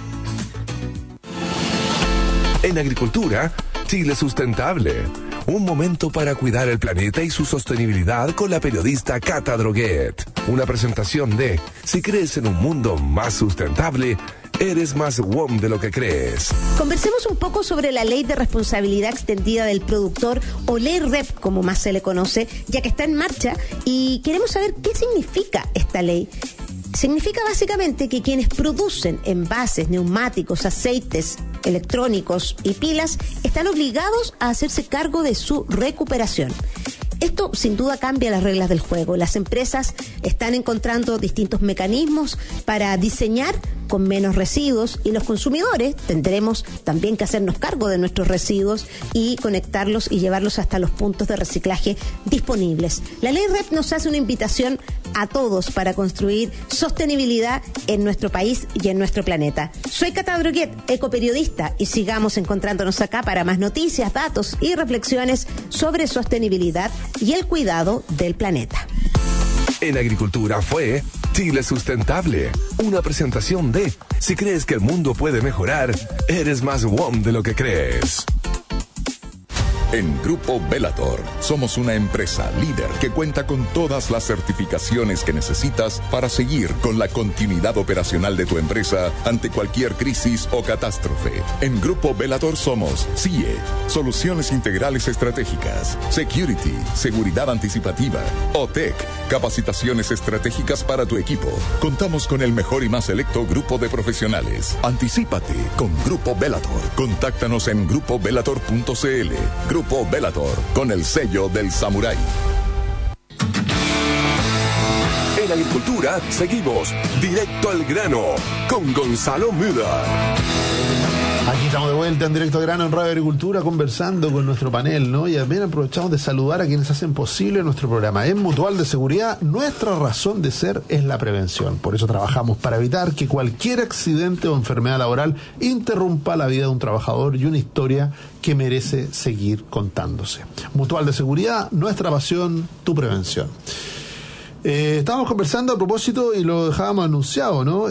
En agricultura, Chile Sustentable. Un momento para cuidar el planeta y su sostenibilidad con la periodista Cata Droguet. Una presentación de Si crees en un mundo más sustentable, eres más WOM de lo que crees. Conversemos un poco sobre la Ley de Responsabilidad Extendida del Productor, o Ley REP, como más se le conoce, ya que está en marcha, y queremos saber qué significa esta ley. Significa básicamente que quienes producen envases, neumáticos, aceites electrónicos y pilas están obligados a hacerse cargo de su recuperación. Esto sin duda cambia las reglas del juego. Las empresas están encontrando distintos mecanismos para diseñar con menos residuos, y los consumidores tendremos también que hacernos cargo de nuestros residuos y conectarlos y llevarlos hasta los puntos de reciclaje disponibles. La ley REP nos hace una invitación a todos para construir sostenibilidad en nuestro país y en nuestro planeta. Soy Cata Droguet, ecoperiodista, y sigamos encontrándonos acá para más noticias, datos y reflexiones sobre sostenibilidad y el cuidado del planeta. En agricultura fue Chile Sustentable, una presentación de Si crees que el mundo puede mejorar, eres más WOM de lo que crees. En Grupo Bellator somos una empresa líder que cuenta con todas las certificaciones que necesitas para seguir con la continuidad operacional de tu empresa ante cualquier crisis o catástrofe. En Grupo Bellator somos CIE, Soluciones Integrales Estratégicas, Security, Seguridad Anticipativa, OTEC, Capacitaciones Estratégicas para tu equipo. Contamos con el mejor y más selecto grupo de profesionales. Anticípate con Grupo Bellator. Contáctanos en grupobellator.cl. Grupo Bellator, con el sello del samurái. En agricultura seguimos directo al grano con Gonzalo Müller. Aquí estamos de vuelta en Directo al Grano en Radio Agricultura, conversando con nuestro panel, ¿no? Y también aprovechamos de saludar a quienes hacen posible nuestro programa. En Mutual de Seguridad, nuestra razón de ser es la prevención. Por eso trabajamos para evitar que cualquier accidente o enfermedad laboral interrumpa la vida de un trabajador y una historia que merece seguir contándose. Mutual de Seguridad, nuestra pasión, tu prevención. Estábamos conversando a propósito y lo dejábamos anunciado, ¿no?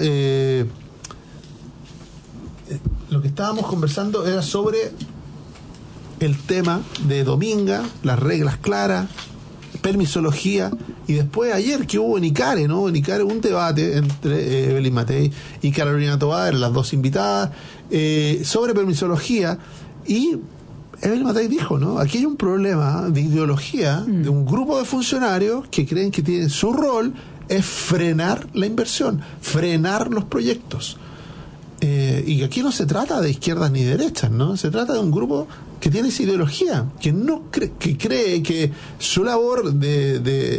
Lo que estábamos conversando era sobre el tema de Dominga, las reglas claras, permisología, y después ayer que hubo en ICARE, ¿no? En ICARE un debate entre Evelyn Matei y Carolina Tobar, eran las dos invitadas, sobre permisología, y Evelyn Matei dijo, ¿no? Aquí hay un problema de ideología de un grupo de funcionarios que creen que tienen su rol es frenar la inversión, frenar los proyectos. Y aquí no se trata de izquierdas ni derechas, ¿no? Se trata de un grupo que tiene esa ideología, que no que cree que su labor de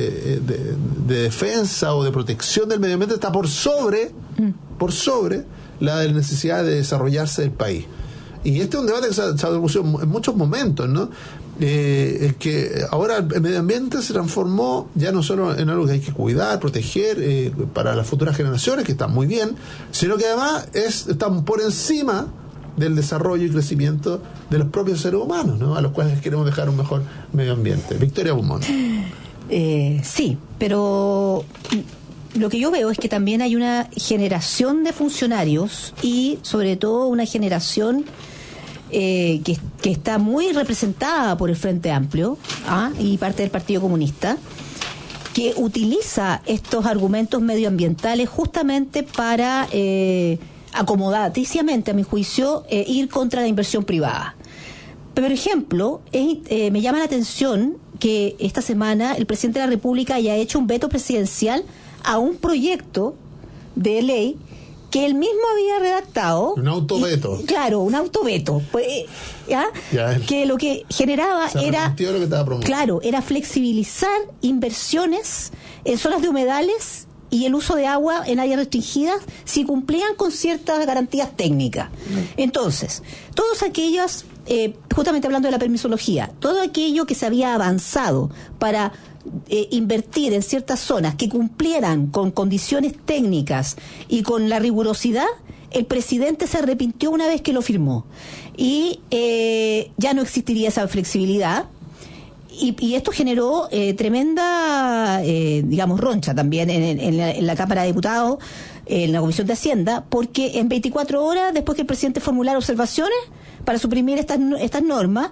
defensa o de protección del medio ambiente está por sobre la necesidad de desarrollarse del país. Y este es un debate que se ha producido en muchos momentos, ¿no? Que ahora el medio ambiente se transformó ya no solo en algo que hay que cuidar, proteger para las futuras generaciones, que está muy bien, sino que además están por encima del desarrollo y crecimiento de los propios seres humanos, ¿no? A los cuales queremos dejar un mejor medio ambiente. Victoria Beaumont. Sí, pero lo que yo veo es que también hay una generación de funcionarios y sobre todo una generación que está muy representada por el Frente Amplio y parte del Partido Comunista, que utiliza estos argumentos medioambientales justamente para acomodaticiamente, a mi juicio, ir contra la inversión privada. Por ejemplo, me llama la atención que esta semana el presidente de la República haya hecho un veto presidencial a un proyecto de ley que él mismo había redactado. Un autoveto. Claro, un autoveto. Pues, que lo que generaba era flexibilizar inversiones en zonas de humedales y el uso de agua en áreas restringidas si cumplían con ciertas garantías técnicas. Entonces, todos aquellos, justamente hablando de la permisología, todo aquello que se había avanzado para invertir en ciertas zonas que cumplieran con condiciones técnicas y con la rigurosidad, el presidente se arrepintió una vez que lo firmó y ya no existiría esa flexibilidad y esto generó tremenda roncha también en la Cámara de Diputados, en la Comisión de Hacienda, porque en 24 horas después que el presidente formulara observaciones para suprimir estas normas,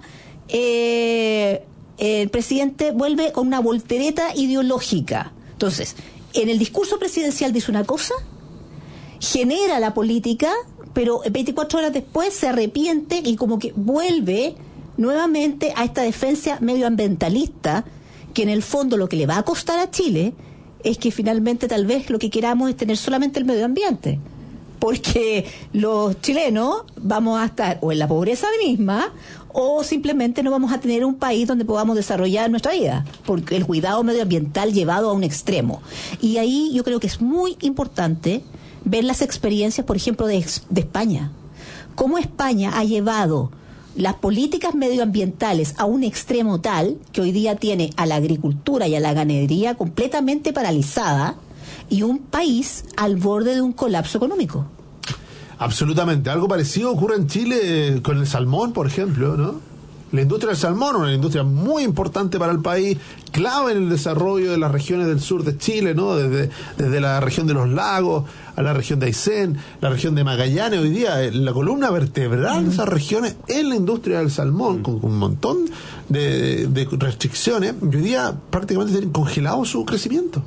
el presidente vuelve con una voltereta ideológica. Entonces, en el discurso presidencial dice una cosa, genera la política, pero 24 horas después se arrepiente y como que vuelve nuevamente a esta defensa medioambientalista, que en el fondo lo que le va a costar a Chile es que finalmente tal vez lo que queramos es tener solamente el medio ambiente, porque los chilenos vamos a estar o en la pobreza misma o simplemente no vamos a tener un país donde podamos desarrollar nuestra vida, porque el cuidado medioambiental llevado a un extremo. Y ahí yo creo que es muy importante ver las experiencias, por ejemplo, de España. Cómo España ha llevado las políticas medioambientales a un extremo tal que hoy día tiene a la agricultura y a la ganadería completamente paralizada y un país al borde de un colapso económico. Absolutamente. Algo parecido ocurre en Chile con el salmón, por ejemplo, ¿no? La industria del salmón, una industria muy importante para el país, clave en el desarrollo de las regiones del sur de Chile, ¿no? Desde la región de los lagos a la región de Aysén, la región de Magallanes. Hoy día la columna vertebral de esas regiones es la industria del salmón, con un montón de restricciones, y hoy día prácticamente tienen congelado su crecimiento.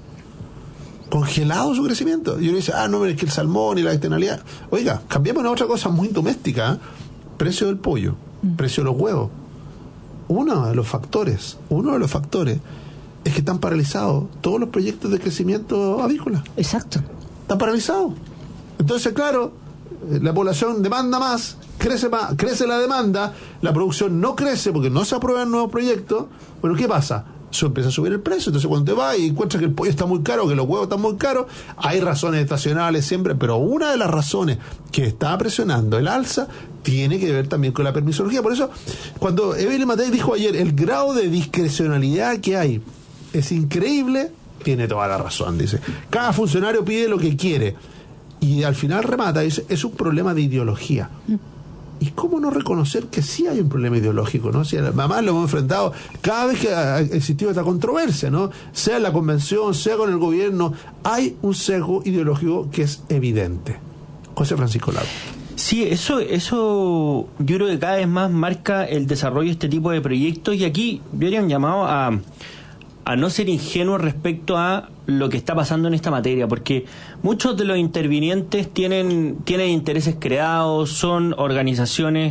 Y uno dice, no, es que el salmón y la externalidad. Oiga, cambiamos a otra cosa muy doméstica, precio del pollo, precio de los huevos. Uno de los factores es que están paralizados todos los proyectos de crecimiento avícola. Exacto. Están paralizados. Entonces, claro, la población demanda más, crece la demanda, la producción no crece porque no se aprueban nuevos proyectos. Bueno, ¿qué pasa? Eso empieza a subir el precio. Entonces, cuando te vas y encuentras que el pollo está muy caro, que los huevos están muy caros, hay razones estacionales siempre, pero una de las razones que está presionando el alza tiene que ver también con la permisología. Por eso, cuando Evelyn Matei dijo ayer, el grado de discrecionalidad que hay es increíble, tiene toda la razón. Dice, cada funcionario pide lo que quiere. Y al final remata, dice, es un problema de ideología. ¿Y cómo no reconocer que sí hay un problema ideológico, ¿no? Si además lo hemos enfrentado cada vez que ha existido esta controversia, ¿no? Sea en la convención, sea con el gobierno, hay un sesgo ideológico que es evidente. José Francisco Lago. Sí, eso yo creo que cada vez más marca el desarrollo de este tipo de proyectos, y aquí yo haría un llamado a no ser ingenuos respecto a lo que está pasando en esta materia, porque muchos de los intervinientes tienen intereses creados, son organizaciones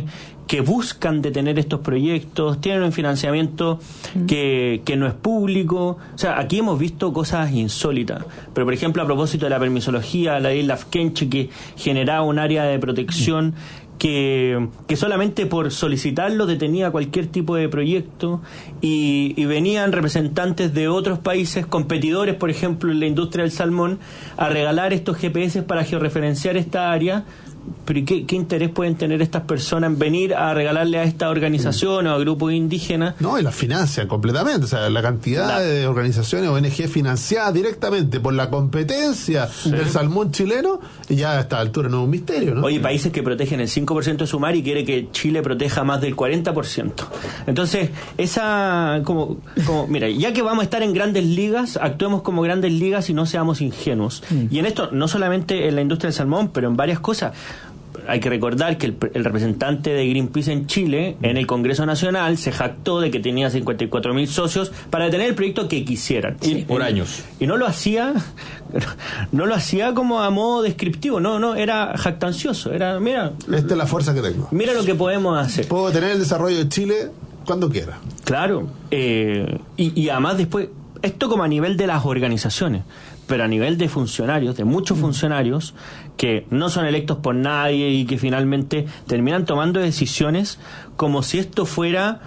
que buscan detener estos proyectos, tienen un financiamiento que no es público. O sea, aquí hemos visto cosas insólitas. Pero, por ejemplo, a propósito de la permisología, la ley Lafkenche, que generaba un área de protección que solamente por solicitarlo detenía cualquier tipo de proyecto, y venían representantes de otros países, competidores, por ejemplo, en la industria del salmón, a regalar estos GPS para georreferenciar esta área. Pero ¿qué interés pueden tener estas personas en venir a regalarle a esta organización o a grupos indígenas? No, y las financian completamente. O sea, la cantidad de organizaciones ONG financiadas directamente por la competencia del salmón chileno, y ya a esta altura no es un misterio, ¿no? Oye, países que protegen el 5% de su mar y quiere que Chile proteja más del 40%. Entonces, mira, ya que vamos a estar en grandes ligas, actuemos como grandes ligas y no seamos ingenuos. Y en esto, no solamente en la industria del salmón, pero en varias cosas. Hay que recordar que el representante de Greenpeace en Chile, en el Congreso Nacional, se jactó de que tenía 54.000 socios para detener el proyecto que quisieran. Por años. Y no lo hacía como a modo descriptivo, no, era jactancioso. Era, mira, esta es la fuerza que tengo. Mira lo que podemos hacer. Puedo detener el desarrollo de Chile cuando quiera. Claro. Y además después, esto como a nivel de las organizaciones, pero a nivel de funcionarios, de muchos funcionarios que no son electos por nadie y que finalmente terminan tomando decisiones como si esto fuera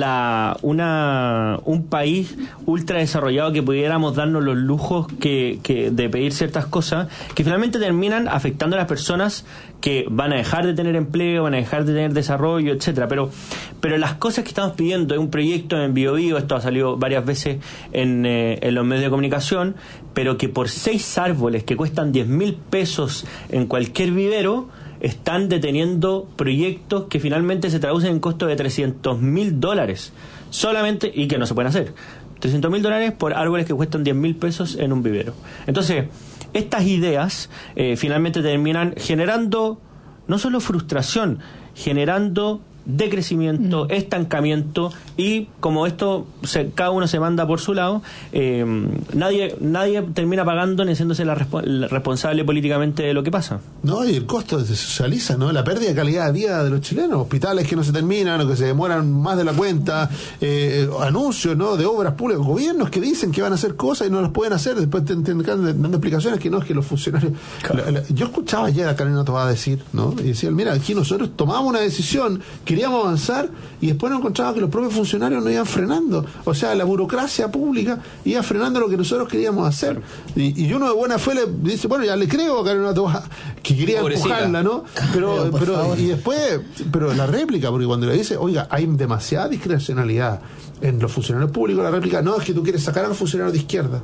un país ultra desarrollado que pudiéramos darnos los lujos de pedir ciertas cosas, que finalmente terminan afectando a las personas que van a dejar de tener empleo, van a dejar de tener desarrollo, etcétera. Pero las cosas que estamos pidiendo, es un proyecto en Biobío, esto ha salido varias veces en los medios de comunicación, pero que por 6 árboles que cuestan 10.000 pesos en cualquier vivero, están deteniendo proyectos que finalmente se traducen en costo de $300.000 solamente, y que no se pueden hacer. $300.000 por árboles que cuestan 10.000 pesos en un vivero. Entonces, estas ideas finalmente terminan generando no solo frustración, generando decrecimiento, estancamiento, y como esto cada uno se manda por su lado, nadie termina pagando ni haciéndose la responsable políticamente de lo que pasa. No, y el costo se socializa, ¿no? La pérdida de calidad de vida de los chilenos, hospitales que no se terminan o que se demoran más de la cuenta, anuncios, ¿no?, de obras públicas, gobiernos que dicen que van a hacer cosas y no las pueden hacer, después dando explicaciones que no, es que los funcionarios... Claro. Yo escuchaba ayer a Carolina Toá decir, ¿no?, y decían, mira, aquí nosotros tomamos una decisión, queríamos avanzar, y después nos encontraba que los propios funcionarios nos iban frenando. O sea, la burocracia pública iba frenando lo que nosotros queríamos hacer. Y uno de buena fe le dice, bueno, ya le creo a Carolina Toá que quería empujarla, ¿no? Pero y después, pero la réplica, porque cuando le dice, oiga, hay demasiada discrecionalidad en los funcionarios públicos, la réplica, no, es que tú quieres sacar a los funcionarios de izquierda.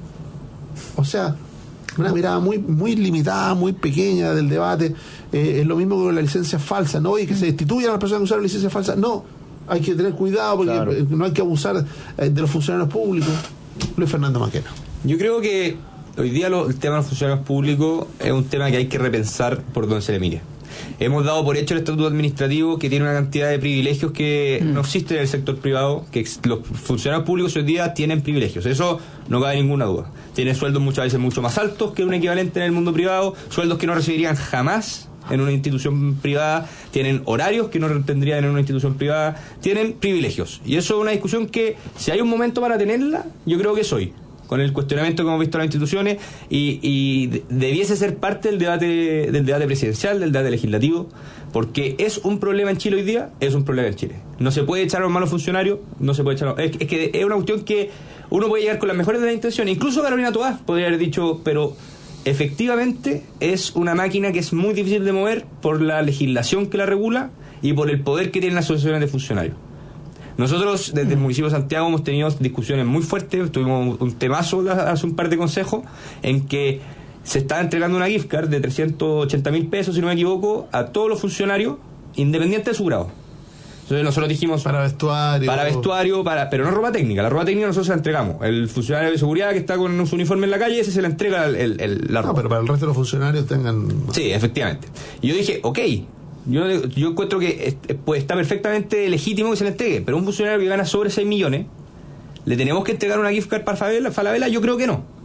O sea, una mirada muy muy limitada, muy pequeña del debate. Es lo mismo con la licencia falsa, ¿no? Y que se destituyan a las personas que usaron licencia falsa. No, hay que tener cuidado porque claro, no hay que abusar de los funcionarios públicos. Luis Fernando Maquena. Yo creo que hoy día el tema de los funcionarios públicos es un tema que hay que repensar por donde se le mire. Hemos dado por hecho el estatuto administrativo, que tiene una cantidad de privilegios que no existen en el sector privado, que los funcionarios públicos hoy día tienen privilegios, eso no cabe ninguna duda. Tienen sueldos muchas veces mucho más altos que un equivalente en el mundo privado, sueldos que no recibirían jamás en una institución privada, tienen horarios que no tendrían en una institución privada, tienen privilegios. Y eso es una discusión que, si hay un momento para tenerla, yo creo que es hoy, con el cuestionamiento que hemos visto en las instituciones, y debiese ser parte del debate presidencial, del debate legislativo, porque es un problema en Chile hoy día, es un problema en Chile. No se puede echar a los malos funcionarios, no se puede echar es que es una cuestión que uno puede llegar con las mejores de las intenciones. Incluso Carolina Toá podría haber dicho, pero efectivamente es una máquina que es muy difícil de mover por la legislación que la regula y por el poder que tienen las asociaciones de funcionarios. Nosotros desde el municipio de Santiago hemos tenido discusiones muy fuertes, tuvimos un temazo hace un par de consejos en que se está entregando una gift card de 380.000 pesos, si no me equivoco, a todos los funcionarios, independiente de su grado. Entonces nosotros dijimos para vestuario, pero no ropa técnica. La ropa técnica nosotros se la entregamos. El funcionario de seguridad que está con su uniforme en la calle, ese se le entrega la ropa. No, pero para el resto de los funcionarios tengan... Sí, efectivamente. Y yo dije, ok, yo encuentro que pues está perfectamente legítimo que se le entregue, pero un funcionario que gana sobre 6 millones, ¿le tenemos que entregar una gift card para Falabella? Yo creo que no.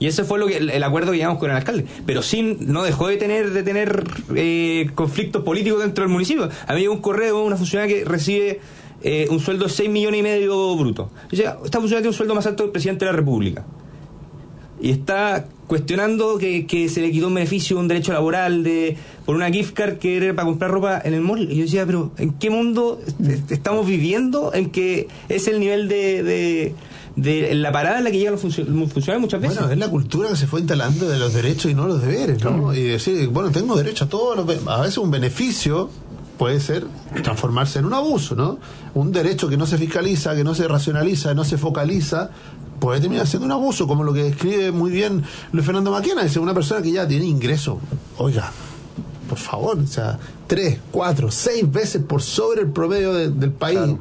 Y ese fue el acuerdo que llegamos con el alcalde. Pero no dejó de tener conflictos políticos dentro del municipio. A mí llegó un correo de una funcionaria que recibe un sueldo de 6,5 millones brutos. O sea, esta funcionaria tiene un sueldo más alto que el presidente de la República. Y está cuestionando que se le quitó un beneficio, un derecho laboral por una gift card que era para comprar ropa en el mall. Y yo decía, pero ¿en qué mundo estamos viviendo en que es el nivel de la parada en la que llegan los funcionarios muchas veces? Bueno, es la cultura que se fue instalando de los derechos y no los deberes, ¿no? Y decir, bueno, tengo derecho a todos a veces un beneficio puede ser transformarse en un abuso, ¿no? Un derecho que no se fiscaliza, que no se racionaliza, no se focaliza, puede terminar siendo un abuso, como lo que describe muy bien Luis Fernando Maquena. Dice, una persona que ya tiene ingreso, oiga, por favor, o sea, 3, 4, 6 veces por sobre el promedio del país. Claro.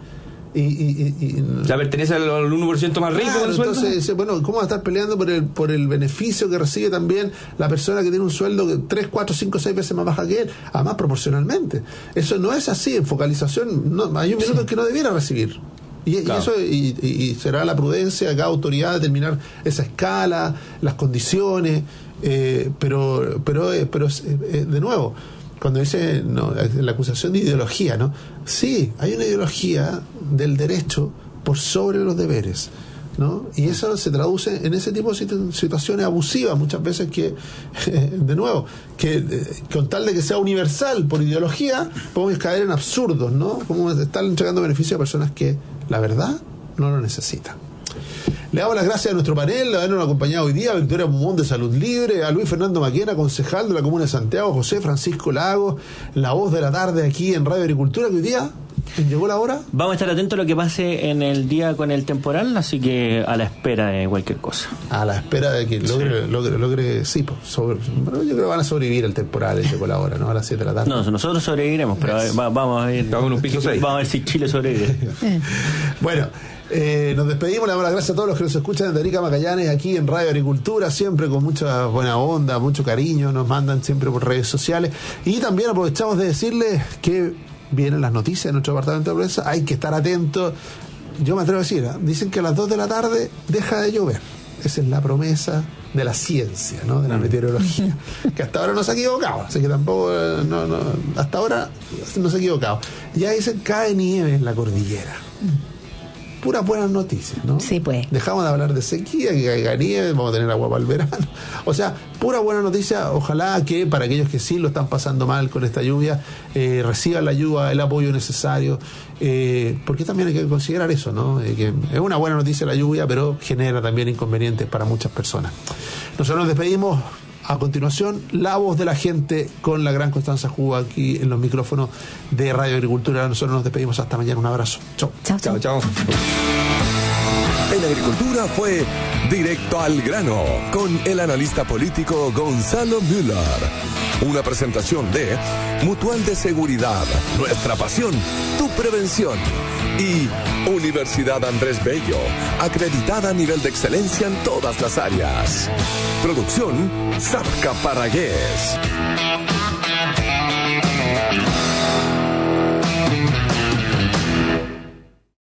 Ya pertenece al 1% más rico. Claro, entonces dice, bueno, ¿cómo va a estar peleando por el beneficio que recibe también la persona que tiene un sueldo 3, 4, 5, 6 veces más baja que él? Además, proporcionalmente. Eso no es así, en focalización no, hay un minuto que no debiera recibir. Claro. Y será la prudencia de cada autoridad determinar esa escala, las condiciones, pero de nuevo, cuando dice la acusación de ideología, ¿no? Sí, hay una ideología del derecho por sobre los deberes, ¿no? Y eso se traduce en ese tipo de situaciones abusivas muchas veces que, de nuevo, que con tal de que sea universal por ideología, podemos caer en absurdos, ¿no? Como estar entregando beneficios a personas que, la verdad, no lo necesitan. Le damos las gracias a nuestro panel, a habernos acompañado hoy día, a Victoria Mumón de Salud Libre, a Luis Fernando Maquena, concejal de la Comuna de Santiago, José Francisco Lagos, la voz de la tarde aquí en Radio Agricultura, que hoy día llegó la hora. Vamos a estar atentos a lo que pase en el día con el temporal, así que a la espera de cualquier cosa. A la espera de que logre sí, pero yo creo que van a sobrevivir el temporal, llegó la hora, ¿no? A las 7 de la tarde. No, nosotros sobreviviremos, pero vamos a ver. Vamos a ver si Chile sobrevive. Bueno. Nos despedimos, le damos las gracias a todos los que nos escuchan de Arica Magallanes aquí en Radio Agricultura, siempre con mucha buena onda, mucho cariño, nos mandan siempre por redes sociales y también aprovechamos de decirles que vienen las noticias de nuestro departamento de prensa, hay que estar atentos. Yo me atrevo a decir, dicen que a las 2 de la tarde deja de llover, esa es la promesa de la ciencia, ¿no? De la meteorología, que hasta ahora no se ha equivocado, así que tampoco hasta ahora no se ha equivocado. Ya dicen cae nieve en la cordillera. Puras buenas noticias, ¿no? Sí, pues. Dejamos de hablar de sequía, que caiga nieve, vamos a tener agua para el verano. O sea, pura buena noticia. Ojalá que para aquellos que sí lo están pasando mal con esta lluvia, reciban la ayuda, el apoyo necesario, porque también hay que considerar eso, ¿no? Que es una buena noticia la lluvia, pero genera también inconvenientes para muchas personas. Nosotros nos despedimos. A continuación, la voz de la gente con la gran Constanza Juba aquí en los micrófonos de Radio Agricultura. Nosotros nos despedimos hasta mañana. Un abrazo. Chau. Chau. En Agricultura fue Directo al Grano con el analista político Gonzalo Müller. Una presentación de Mutual de Seguridad, nuestra pasión, tu prevención. Y Universidad Andrés Bello, acreditada a nivel de excelencia en todas las áreas. Producción Zapca Parragués.